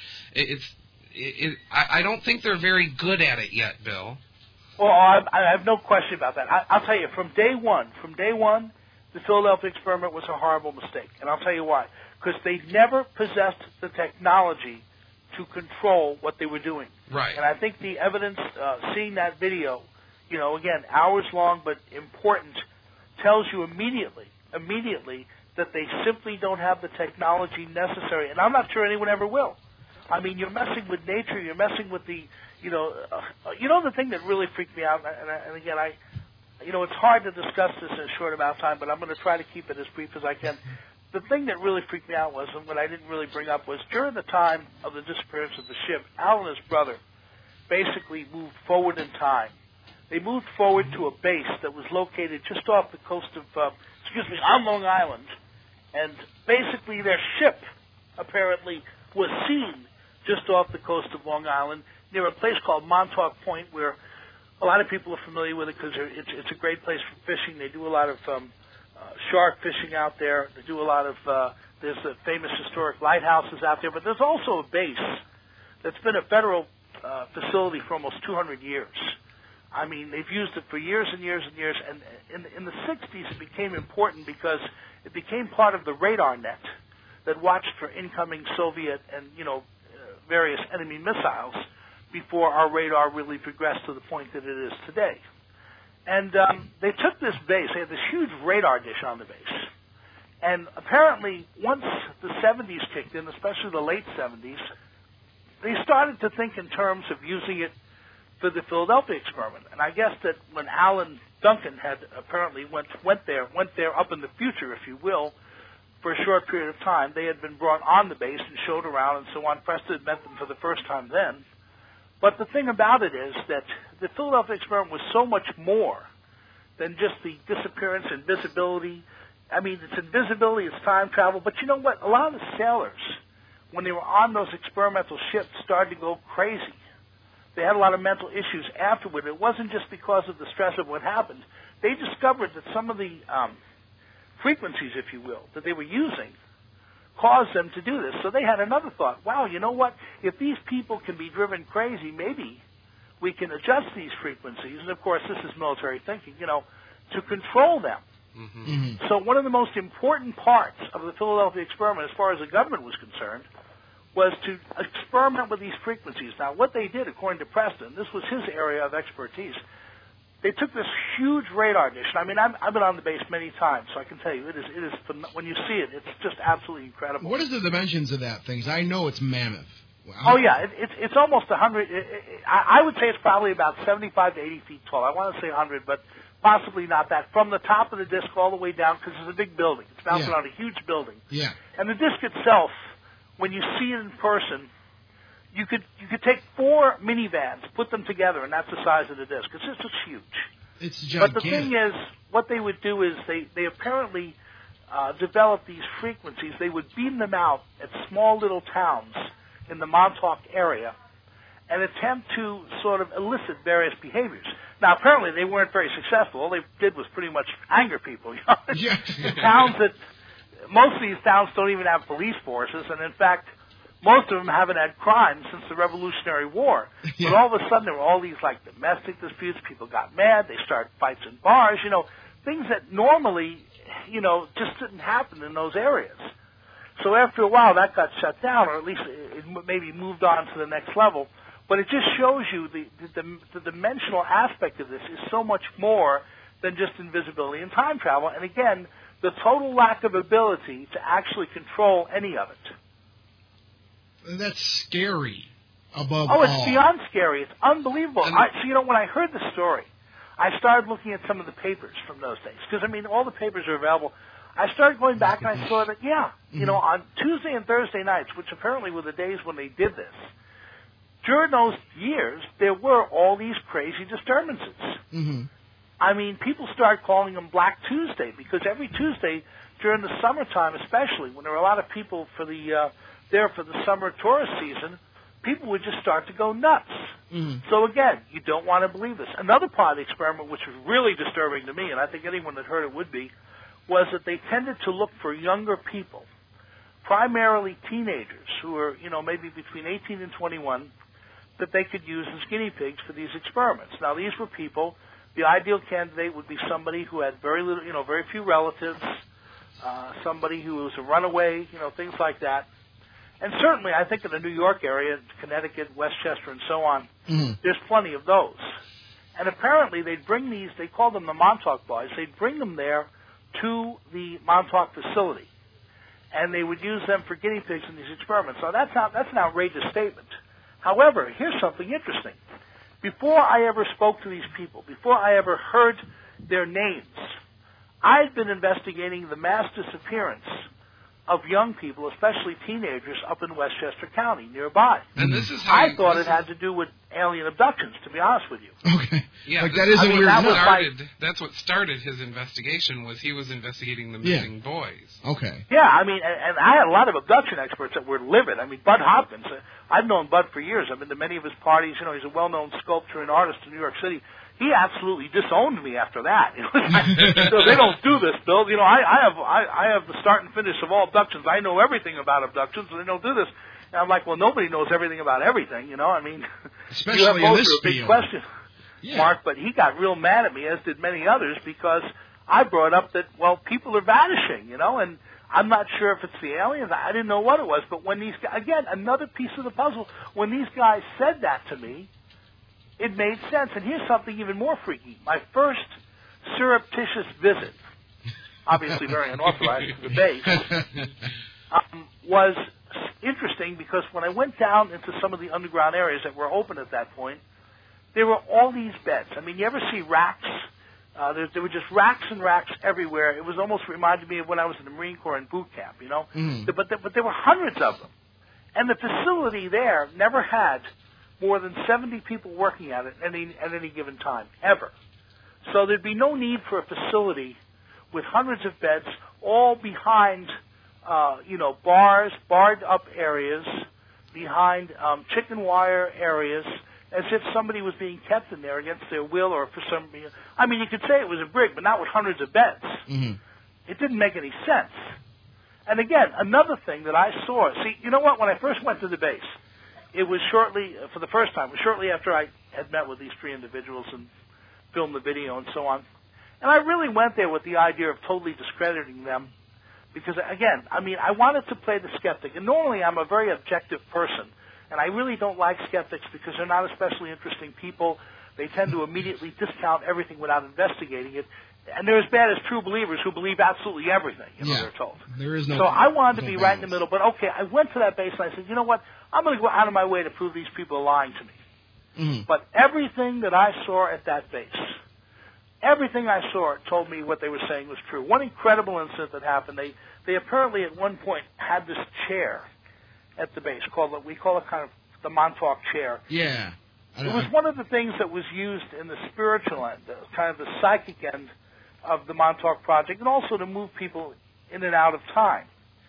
[SPEAKER 7] I don't think they're very good at it yet, Bill.
[SPEAKER 5] Well, I have no question about that. I'll tell you, from day one, the Philadelphia experiment was a horrible mistake. And I'll tell you why. Because they never possessed the technology to control what they were doing.
[SPEAKER 7] Right.
[SPEAKER 5] And I think the evidence, seeing that video, again, hours long but important, tells you immediately that they simply don't have the technology necessary. And I'm not sure anyone ever will. I mean, you're messing with nature. You're messing with the, the thing that really freaked me out, and again, it's hard to discuss this in a short amount of time, but I'm going to try to keep it as brief as I can. The thing that really freaked me out was, and what I didn't really bring up, was during the time of the disappearance of the ship, Al and his brother basically moved forward in time. They moved forward to a base that was located just off the coast of, on Long Island, and basically their ship apparently was seen just off the coast of Long Island near a place called Montauk Point, where a lot of people are familiar with it because it's a great place for fishing. They do a lot of shark fishing out there. They do a lot of there's the famous historic lighthouses out there, but there's also a base that's been a federal facility for almost 200 years. I mean, they've used it for years and years and years, and in the 60s it became important because it became part of the radar net that watched for incoming Soviet and, various enemy missiles before our radar really progressed to the point that it is today. And they took this base. They had this huge radar dish on the base. And apparently, once the 70s kicked in, especially the late 70s, they started to think in terms of using it for the Philadelphia experiment. And I guess that when Alan Duncan had apparently went there up in the future, if you will, for a short period of time, they had been brought on the base and showed around and so on. Preston had met them for the first time then. But the thing about it is that the Philadelphia experiment was so much more than just the disappearance, invisibility. I mean, it's invisibility, it's time travel. But you know what? A lot of the sailors, when they were on those experimental ships, started to go crazy. They had a lot of mental issues afterward. It wasn't just because of the stress of what happened. They discovered that some of the frequencies, if you will, that they were using caused them to do this. So they had another thought. Wow, you know what? If these people can be driven crazy, maybe we can adjust these frequencies. And, of course, this is military thinking, to control them.
[SPEAKER 7] Mm-hmm.
[SPEAKER 6] Mm-hmm.
[SPEAKER 5] So one of the most important parts of the Philadelphia experiment, as far as the government was concerned, was to experiment with these frequencies. Now, what they did, according to Preston, this was his area of expertise, they took this huge radar dish. I mean, I've been on the base many times, so I can tell you, it is when you see it, it's just absolutely incredible.
[SPEAKER 6] What is the dimensions of that thing? I know it's mammoth.
[SPEAKER 5] Oh, yeah, it's almost 100. I would say it's probably about 75 to 80 feet tall. I want to say 100, but possibly not that. From the top of the disc all the way down, because it's a big building. It's bouncing on a huge building.
[SPEAKER 6] Yeah.
[SPEAKER 5] And the disc itself, when you see it in person, you could take 4 minivans, put them together, and that's the size of the disc. It's just huge.
[SPEAKER 6] It's gigantic.
[SPEAKER 5] But the thing is, what they would do is they apparently developed these frequencies. They would beam them out at small little towns in the Montauk area and attempt to sort of elicit various behaviors. Now, apparently they weren't very successful. All they did was pretty much anger people.
[SPEAKER 6] Yeah.
[SPEAKER 5] Towns that, most of these towns don't even have police forces, and in fact, most of them haven't had crime since the Revolutionary War.
[SPEAKER 6] Yeah.
[SPEAKER 5] But all of a sudden there were all these domestic disputes. People got mad. They started fights in bars, things that normally, just didn't happen in those areas. So after a while, that got shut down, or at least it maybe moved on to the next level. But it just shows you the dimensional aspect of this is so much more than just invisibility and time travel. And again, the total lack of ability to actually control any of it.
[SPEAKER 6] That's scary above all.
[SPEAKER 5] Oh, it's beyond scary. It's unbelievable. When I heard the story, I started looking at some of the papers from those days. Because, all the papers are available. I started going back and I saw that, on Tuesday and Thursday nights, which apparently were the days when they did this, during those years, there were all these crazy disturbances.
[SPEAKER 6] Mm-hmm.
[SPEAKER 5] People started calling them Black Tuesday because every Tuesday during the summertime, especially when there were a lot of people for the summer tourist season, people would just start to go nuts.
[SPEAKER 6] Mm-hmm.
[SPEAKER 5] So again, you don't want to believe this. Another part of the experiment, which was really disturbing to me, and I think anyone that heard it would be, was that they tended to look for younger people, primarily teenagers who were, maybe between 18 and 21, that they could use as guinea pigs for these experiments. Now, these were people, the ideal candidate would be somebody who had very few relatives, somebody who was a runaway, things like that. And certainly, I think in the New York area, Connecticut, Westchester, and so on, there's plenty of those. And apparently, they'd bring these, they called them the Montauk Boys, they'd bring them there to the Montauk facility. And they would use them for guinea pigs in these experiments. Now, that's an outrageous statement. However, here's something interesting. Before I ever spoke to these people, before I ever heard their names, I'd been investigating the mass disappearance of young people, especially teenagers, up in Westchester County, nearby.
[SPEAKER 7] And this is how
[SPEAKER 5] I thought it had to do with alien abductions, to be honest with you.
[SPEAKER 6] Okay.
[SPEAKER 7] Yeah,
[SPEAKER 6] that is a weird
[SPEAKER 7] that's what started his investigation, was he was investigating the missing boys.
[SPEAKER 6] Okay.
[SPEAKER 5] Yeah, and I had a lot of abduction experts that were livid. Bud Hopkins, I've known Bud for years. I've been to many of his parties. He's a well-known sculptor and artist in New York City. He absolutely disowned me after that. So they don't do this, Bill. I have the start and finish of all abductions. I know everything about abductions, and they don't do this. And I'm like, well, nobody knows everything about everything,
[SPEAKER 6] Especially
[SPEAKER 5] you have
[SPEAKER 6] in this
[SPEAKER 5] a big
[SPEAKER 6] field.
[SPEAKER 5] question,
[SPEAKER 6] Yeah.
[SPEAKER 5] Mark. But he got real mad at me, as did many others, because I brought up that, people are vanishing, and I'm not sure if it's the aliens. I didn't know what it was. But when these guys, again, another piece of the puzzle, when these guys said that to me, it made sense. And here's something even more freaky. My first surreptitious visit, obviously very unauthorized to the base, was interesting because when I went down into some of the underground areas that were open at that point, there were all these beds. I mean, you ever see racks? There were just racks and racks everywhere. It was almost reminded me of when I was in the Marine Corps in boot camp, you know. But there were hundreds of them. And the facility there never had more than 70 people working at it at any given time, ever. So there'd be no need for a facility with hundreds of beds, all behind, bars, barred up areas, behind chicken wire areas, as if somebody was being kept in there against their will or for some reason. I mean, you could say it was a brig, but not with hundreds of beds. It didn't make any sense. And again, another thing that I saw, see, you know what, when I first went to the base, it was shortly after I had met with these three individuals and filmed the video and so on. And I really went there with the idea of totally discrediting them because, again, I mean, I wanted to play the skeptic. And normally I'm a very objective person, and I really don't like skeptics because they're not especially interesting people. They tend to immediately discount everything without investigating it. And they're as bad as true believers who believe absolutely everything, they're told.
[SPEAKER 6] There is no.
[SPEAKER 5] So I wanted to be right in the middle, but okay, I went to that base and I said, you know what, I'm going to go out of my way to prove these people are lying to me. But everything that I saw at that base, everything I saw told me what they were saying was true. One incredible incident that happened, they apparently at one point had this chair at the base, we call it kind of the Montauk chair.
[SPEAKER 6] Yeah.
[SPEAKER 5] It was one of the things that was used in the spiritual end, kind of the psychic end of the Montauk Project, and also to move people in and out of time.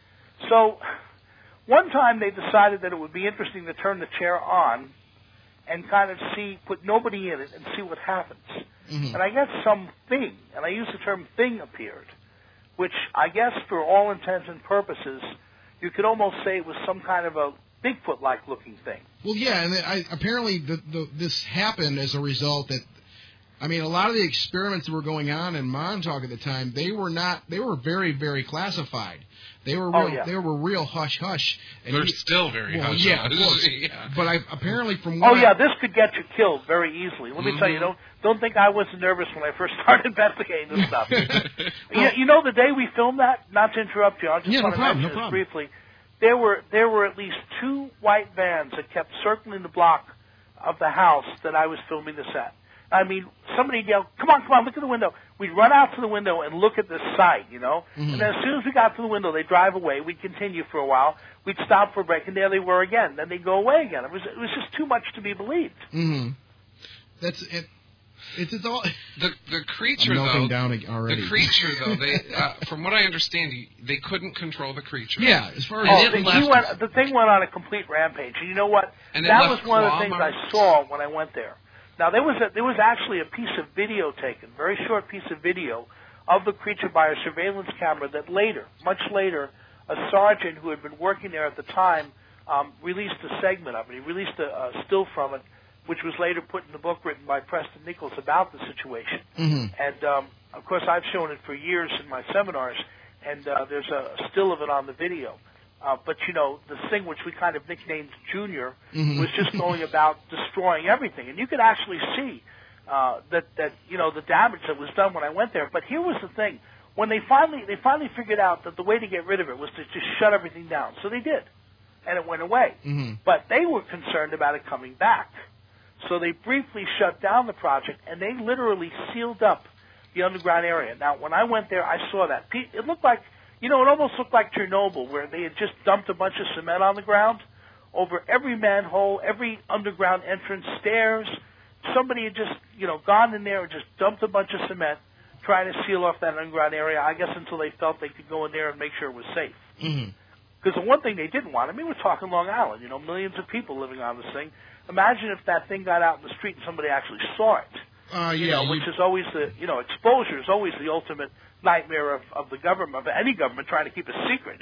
[SPEAKER 5] So one time they decided that it would be interesting to turn the chair on and kind of put nobody in it and see what happens. And I guess some thing, and I use the term thing, appeared, which I guess for all intents and purposes, you could almost say it was some kind of a Bigfoot-like looking thing.
[SPEAKER 6] Well, yeah, and apparently this happened as a result that, I mean, a lot of the experiments that were going on in Montauk at the time, they were very, very classified. They were real hush-hush.
[SPEAKER 7] They're still very hush-hush.
[SPEAKER 6] Yeah, of course. But apparently from what
[SPEAKER 5] this could get you killed very easily. Let me tell you, don't think I wasn't nervous when I first started investigating this stuff. You know, the day we filmed that, not to interrupt you, I just want to mention this briefly, there were at least 2 white vans that kept circling the block of the house that I was filming this at. I mean, somebody yelled, come on, look at the window. We'd run out to the window and look at this site, And then as soon as we got to the window, they'd drive away. We'd continue for a while. We'd stop for a break, and there they were again. Then they'd go away again. It was just too much to be believed.
[SPEAKER 6] That's it. It's all
[SPEAKER 7] the creature though. The creature though, they from what I understand, they couldn't control the creature.
[SPEAKER 6] Yeah, as far as
[SPEAKER 5] the thing went on a complete rampage. And you know what?
[SPEAKER 7] And
[SPEAKER 5] that was one of the things I saw when I went there. Now, there was actually a piece of video taken, very short piece of video, of the creature by a surveillance camera that later, much later, a sergeant who had been working there at the time released a segment of it. He released a still from it, which was later put in the book written by Preston Nichols about the situation. And, of course, I've shown it for years in my seminars, and there's a still of it on the video. But, the thing which we kind of nicknamed Junior was just going about destroying everything. And you could actually see that the damage that was done when I went there. But here was the thing. When they finally figured out that the way to get rid of it was to just shut everything down. So they did. And it went away. But they were concerned about it coming back. So they briefly shut down the project, and they literally sealed up the underground area. Now, when I went there, I saw that. It looked like... it almost looked like Chernobyl, where they had just dumped a bunch of cement on the ground over every manhole, every underground entrance, stairs. Somebody had just, gone in there and just dumped a bunch of cement, trying to seal off that underground area, I guess until they felt they could go in there and make sure it was safe. Because the one thing they didn't want, we're talking Long Island, millions of people living on this thing. Imagine if that thing got out in the street and somebody actually saw it. Which is always exposure is always the ultimate nightmare of the government, of any government trying to keep a secret,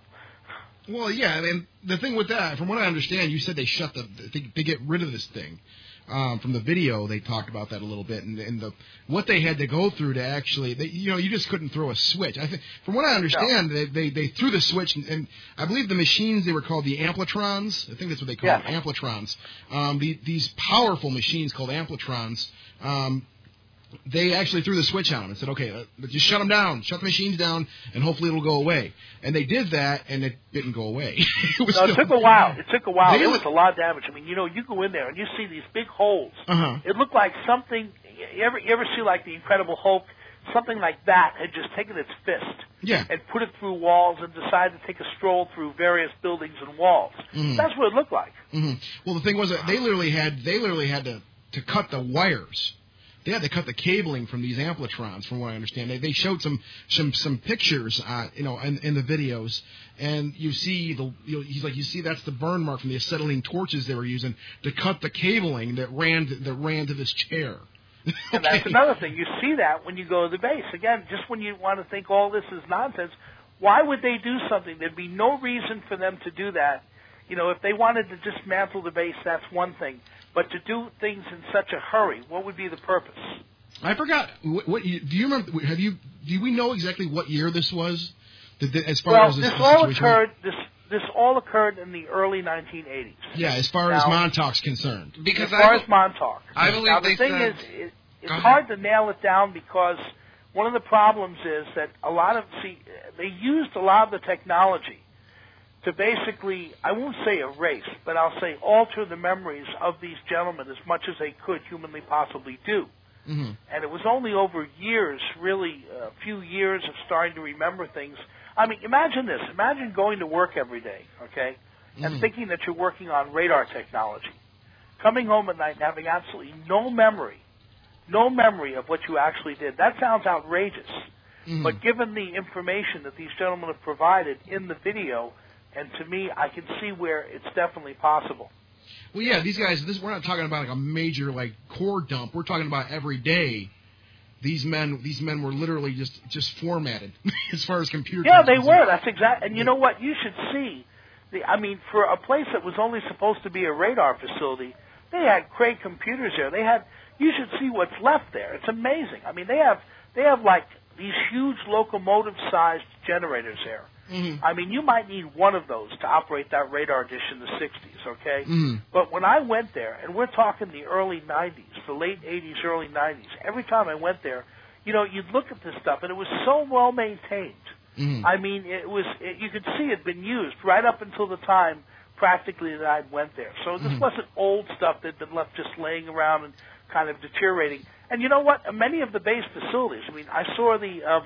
[SPEAKER 6] Well, yeah, and the thing with that, from what I understand, you said they they get rid of this thing. From the video, they talked about that a little bit, and what they had to go through to actually, you just couldn't throw a switch. I think, from what I understand, they threw the switch, and I believe the machines, they were called the amplitrons. I think that's what they call them, amplitrons. These powerful machines called amplitrons. they actually threw the switch on them and said, okay, just shut them down, shut the machines down, and hopefully it'll go away. And they did that, and it didn't go away.
[SPEAKER 5] It took a while. It took a while. There was a lot of damage. I mean, you go in there, and you see these big holes.
[SPEAKER 6] Uh-huh.
[SPEAKER 5] It looked like something, you ever see like the Incredible Hulk? Something like that had just taken its fist and put it through walls and decided to take a stroll through various buildings and walls. Mm-hmm. That's what it looked like.
[SPEAKER 6] Mm-hmm. Well, the thing was that they literally had to cut the wires. They had to cut the cabling from these Amplitrons, from what I understand. They showed some pictures, in the videos, and you see you see that's the burn mark from the acetylene torches they were using to cut the cabling that ran to this chair.
[SPEAKER 5] And that's another thing. You see that when you go to the base. Again, just when you want to think all this is nonsense, why would they do something? There'd be no reason for them to do that. If they wanted to dismantle the base, that's one thing. But to do things in such a hurry, what would be the purpose?
[SPEAKER 6] I forgot. What do you remember? Do we know exactly what year this was? As far as this
[SPEAKER 5] all occurred. This all occurred in the early 1980s.
[SPEAKER 6] Yeah, as far as Montauk's concerned.
[SPEAKER 5] Because as far as Montauk.
[SPEAKER 7] I believe
[SPEAKER 5] now, the thing is, it's hard to nail it down because one of the problems is that they used a lot of the technology to basically, I won't say erase, but I'll say alter the memories of these gentlemen as much as they could humanly possibly do.
[SPEAKER 6] Mm-hmm.
[SPEAKER 5] And it was only over years, really a few years of starting to remember things. I mean, imagine this. Imagine going to work every day, okay, and thinking that you're working on radar technology. Coming home at night and having absolutely no memory of what you actually did. That sounds outrageous. Mm-hmm. But given the information that these gentlemen have provided in the video, and to me, I can see where it's definitely possible.
[SPEAKER 6] Well, yeah, these guys, we're not talking about like a major core dump. We're talking about every day. These men were literally just formatted as far as computers.
[SPEAKER 5] Yeah, they were. That's exactly. And you know what? You should see. For a place that was only supposed to be a radar facility, they had Cray computers there. You should see what's left there. It's amazing. I mean, they have like these huge locomotive-sized generators there.
[SPEAKER 6] Mm-hmm.
[SPEAKER 5] I mean, you might need one of those to operate that radar dish in the 60s, okay?
[SPEAKER 6] Mm-hmm.
[SPEAKER 5] But when I went there, and we're talking the early 90s, the late 80s, early 90s, every time I went there, you'd look at this stuff, and it was so well maintained.
[SPEAKER 6] Mm-hmm.
[SPEAKER 5] I mean, you could see it had been used right up until the time practically that I went there. So this wasn't old stuff that had been left just laying around and kind of deteriorating. And you know what? Many of the base facilities, I mean, I saw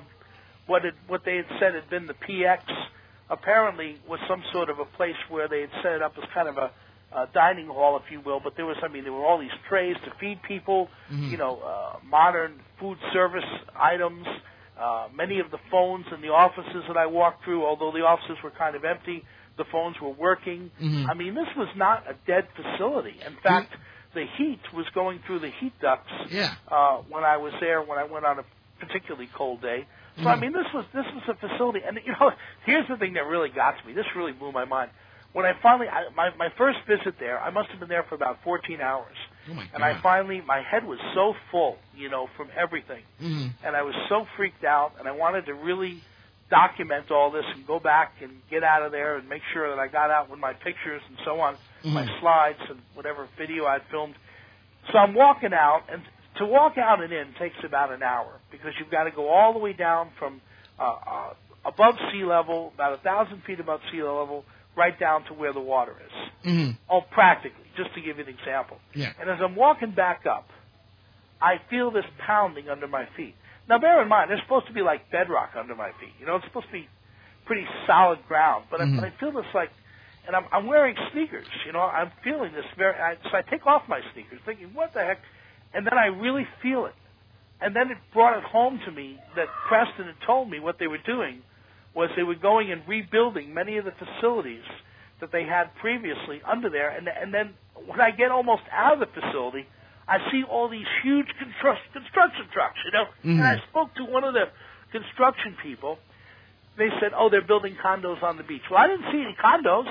[SPEAKER 5] what they had said had been the PX, apparently was some sort of a place where they had set it up as kind of a dining hall, if you will. But there were all these trays to feed people, modern food service items. Many of the phones in the offices that I walked through, although the offices were kind of empty, the phones were working.
[SPEAKER 6] Mm-hmm.
[SPEAKER 5] I mean, this was not a dead facility. In fact, the heat was going through the heat ducts when I was there, when I went on a particularly cold day. So, I mean, this was a facility. And, here's the thing that really got to me. This really blew my mind. When I finally, my first visit there, I must have been there for about 14 hours.
[SPEAKER 6] Oh my God.
[SPEAKER 5] And my head was so full, from everything.
[SPEAKER 6] Mm-hmm.
[SPEAKER 5] And I was so freaked out, and I wanted to really document all this and go back and get out of there and make sure that I got out with my pictures and so on, my slides and whatever video I'd filmed. So I'm walking out, and to walk out and in takes about an hour because you've got to go all the way down from above sea level, about 1,000 feet above sea level, right down to where the water is.
[SPEAKER 6] Mm-hmm.
[SPEAKER 5] Oh, practically, just to give you an example.
[SPEAKER 6] Yeah.
[SPEAKER 5] And as I'm walking back up, I feel this pounding under my feet. Now, bear in mind, there's supposed to be like bedrock under my feet. It's supposed to be pretty solid ground. But I feel this and I'm wearing sneakers. I'm feeling this so I take off my sneakers, thinking, what the heck? And then I really feel it. And then it brought it home to me that Preston had told me what they were doing was they were going and rebuilding many of the facilities that they had previously under there. And then when I get almost out of the facility, I see all these huge construction trucks,
[SPEAKER 6] Mm-hmm.
[SPEAKER 5] And I spoke to one of the construction people. They said, they're building condos on the beach. Well, I didn't see any condos.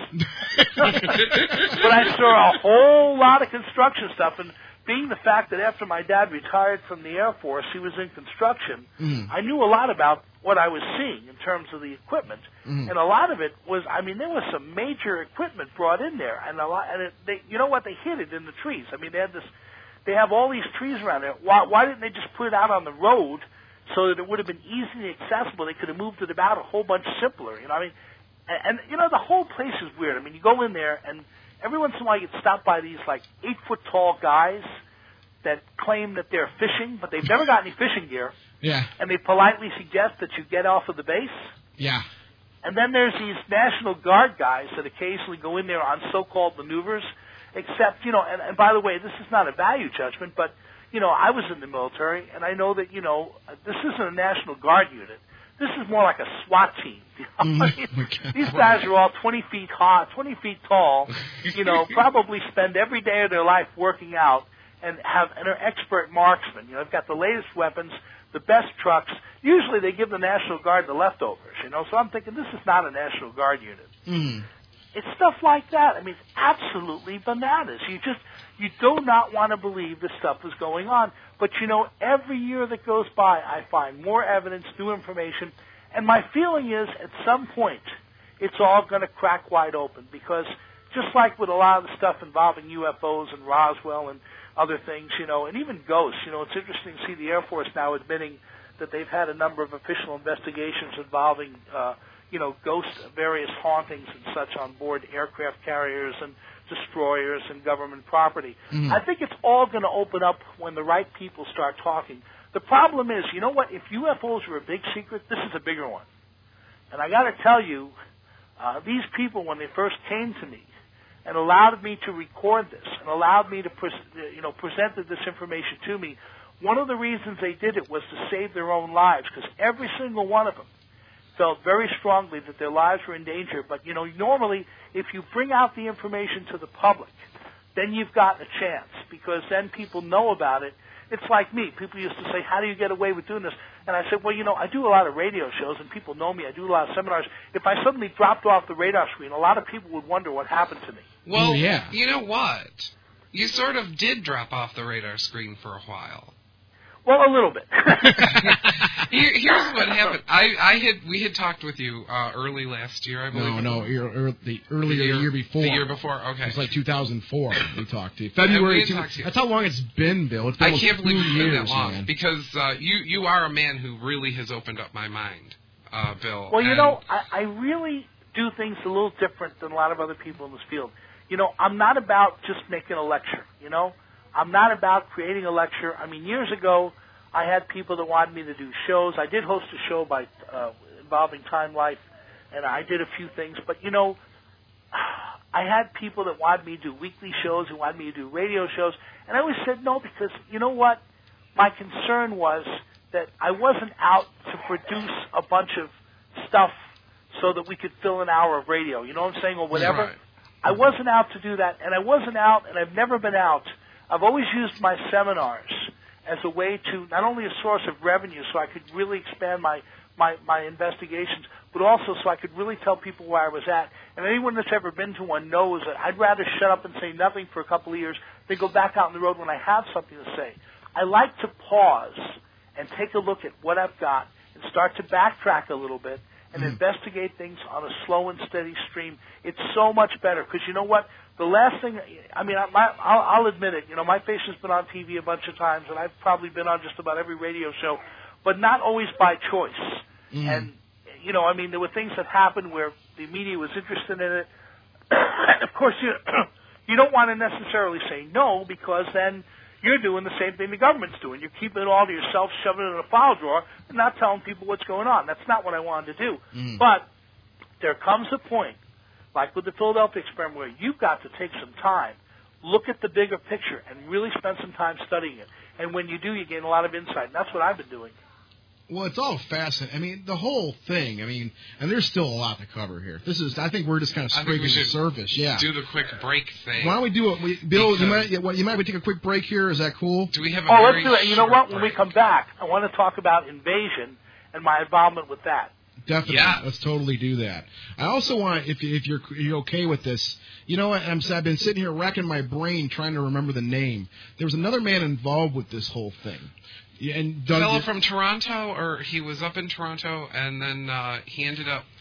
[SPEAKER 5] But I saw a whole lot of construction stuff. And being the fact that after my dad retired from the Air Force, he was in construction, I knew a lot about what I was seeing in terms of the equipment. And a lot of it was, there was some major equipment brought in there. And you know what? They hid it in the trees. They they have all these trees around there. Why didn't they just put it out on the road so that it would have been easily accessible? They could have moved it about a whole bunch simpler. You know, I mean, and you know, the whole place is weird. I mean, you go in there, and every once in a while you get stopped by these like 8-foot-tall guys that claim that they're fishing, but they've never got any fishing gear.
[SPEAKER 6] Yeah.
[SPEAKER 5] And they politely suggest that you get off of the base.
[SPEAKER 6] Yeah.
[SPEAKER 5] And then there's these National Guard guys that occasionally go in there on so-called maneuvers, except, you know, and by the way, this is not a value judgment, but, you know, I was in the military, and I know that, you know, this isn't a National Guard unit. This is more like a SWAT team. You know? I mean, these guys are all 20 feet high, 20 feet tall, you know, probably spend every day of their life working out and are expert marksmen. You know, they've got the latest weapons, the best trucks. Usually they give the National Guard the leftovers, you know. So I'm thinking this is not a National Guard unit.
[SPEAKER 6] Mm.
[SPEAKER 5] It's stuff like that. I mean, it's absolutely bananas. You do not want to believe this stuff is going on. But, you know, every year that goes by, I find more evidence, new information. And my feeling is at some point it's all going to crack wide open because just like with a lot of the stuff involving UFOs and Roswell and other things, you know, and even ghosts. You know, it's interesting to see the Air Force now admitting that they've had a number of official investigations involving, you know, ghost, various hauntings and such on board aircraft carriers and destroyers and government property. Mm-hmm. I think it's all going to open up when the right people start talking. The problem is, you know what, if UFOs were a big secret, this is a bigger one. And I got to tell you, these people, when they first came to me, and allowed me to record this, and allowed me to, presented this information to me. One of the reasons they did it was to save their own lives, because every single one of them felt very strongly that their lives were in danger. But, you know, normally, if you bring out the information to the public, then you've got a chance, because then people know about it. It's like me. People used to say, how do you get away with doing this? And I said, well, you know, I do a lot of radio shows, and people know me. I do a lot of seminars. If I suddenly dropped off the radar screen, a lot of people would wonder what happened to me.
[SPEAKER 7] Well, yeah. You know what? You sort of did drop off the radar screen for a while.
[SPEAKER 5] Well, a little bit.
[SPEAKER 7] Here's what happened. We had talked with you early last year, I believe.
[SPEAKER 6] No, the year before.
[SPEAKER 7] The year before, okay.
[SPEAKER 6] It's like 2004 we talked to you. February. That's how long it's been, Bill. It's been
[SPEAKER 7] I can't believe it's been that long,
[SPEAKER 6] man.
[SPEAKER 7] because you are a man who really has opened up my mind, Bill.
[SPEAKER 5] Well, you know, I really do things a little different than a lot of other people in this field. You know, I'm not about just making a lecture, you know. I'm not about creating a lecture. I mean, years ago, I had people that wanted me to do shows. I did host a show involving Time Life, and I did a few things. But, you know, I had people that wanted me to do weekly shows, who wanted me to do radio shows, and I always said no because, you know what, my concern was that I wasn't out to produce a bunch of stuff so that we could fill an hour of radio, you know what I'm saying, or whatever.
[SPEAKER 7] Right.
[SPEAKER 5] I wasn't out to do that, and I wasn't out, and I've never been out. I've always used my seminars as a way to, not only a source of revenue so I could really expand my investigations, but also so I could really tell people where I was at. And anyone that's ever been to one knows that I'd rather shut up and say nothing for a couple of years than go back out on the road when I have something to say. I like to pause and take a look at what I've got and start to backtrack a little bit and investigate things on a slow and steady stream. It's so much better because you know what? The last thing, I mean, I'll admit it. You know, my face has been on TV a bunch of times, and I've probably been on just about every radio show, but not always by choice. And, you know, I mean, there were things that happened where the media was interested in it. And, of course, you don't want to necessarily say no because then you're doing the same thing the government's doing. You're keeping it all to yourself, shoving it in a file drawer, and not telling people what's going on. That's not what I wanted to do. But there comes a point, like with the Philadelphia experiment, where you've got to take some time, look at the bigger picture, and really spend some time studying it. And when you do, you gain a lot of insight. And that's what I've been doing.
[SPEAKER 6] Well, it's all fascinating. I mean, the whole thing. I mean, and there's still a lot to cover here. I think we're just kind of scraping the surface. Yeah.
[SPEAKER 7] Do the quick break thing.
[SPEAKER 6] Why don't we do it? Bill, you might take a quick break here. Is that cool?
[SPEAKER 7] Do we have a
[SPEAKER 5] let's do it. You know what?
[SPEAKER 7] Break.
[SPEAKER 5] When we come back, I want to talk about invasion and my involvement with that.
[SPEAKER 6] Definitely.
[SPEAKER 7] Yeah.
[SPEAKER 6] Let's totally do that. I also want, if you're okay with this, you know what? I've been sitting here racking my brain trying to remember the name. There was another man involved with this whole thing. And
[SPEAKER 7] fellow from Toronto, or he was up in Toronto, and then he ended up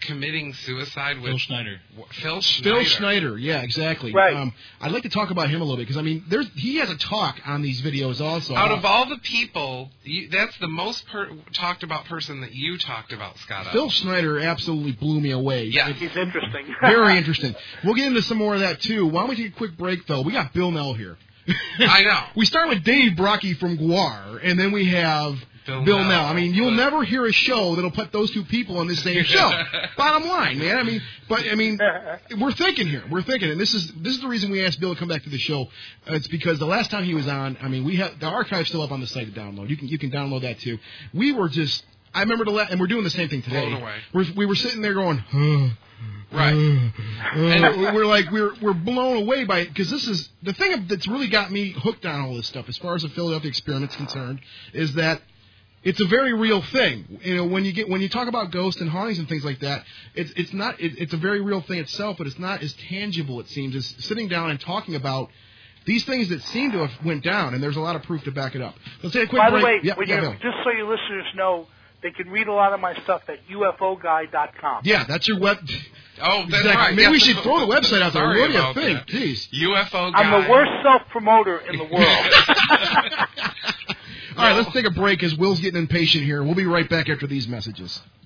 [SPEAKER 7] committing suicide with
[SPEAKER 4] Phil Schneider.
[SPEAKER 6] Phil Schneider, yeah, exactly.
[SPEAKER 5] Right.
[SPEAKER 6] I'd like to talk about him a little bit because he has a talk on these videos also.
[SPEAKER 7] Out of all the people, that's the most talked about person that you talked about, Scott.
[SPEAKER 6] Phil Schneider absolutely blew me away.
[SPEAKER 7] Yeah,
[SPEAKER 5] he's interesting.
[SPEAKER 6] Very interesting. We'll get into some more of that too. Why don't we take a quick break though? We got Bill Nell here.
[SPEAKER 7] I know.
[SPEAKER 6] We start with Dave Brocky from Guar, and then we have Bill Nell. I mean, you'll never hear a show that'll put those two people on the same show. Bottom line, man. We're thinking here. We're thinking, and this is the reason we asked Bill to come back to the show. It's because the last time he was on, we have the archive's still up on the site to download. You can download that too. We were just, I remember and we're doing the same thing today.
[SPEAKER 7] Blown away.
[SPEAKER 6] We were sitting there going,
[SPEAKER 7] right.
[SPEAKER 6] And we're blown away by it because this is the thing that's really got me hooked on all this stuff as far as the Philadelphia experiment's concerned is that it's a very real thing. When you talk about ghosts and hauntings and things like that, it's a very real thing itself, but it's not as tangible, it seems, as sitting down and talking about these things that seem to have went down, and there's a lot of proof to back it up. Let's take a quick break.
[SPEAKER 5] By the way, just so your listeners know, they can read a lot of my stuff at ufoguy.com.
[SPEAKER 6] Yeah, that's your web.
[SPEAKER 7] Oh, that's
[SPEAKER 6] exactly.
[SPEAKER 7] right.
[SPEAKER 6] Maybe we should throw the website out there. What do you think?
[SPEAKER 7] That.
[SPEAKER 6] Jeez.
[SPEAKER 7] UFO Guy.
[SPEAKER 5] I'm the worst self-promoter in the world.
[SPEAKER 6] All right, let's take a break as Will's getting impatient here. We'll be right back after these messages.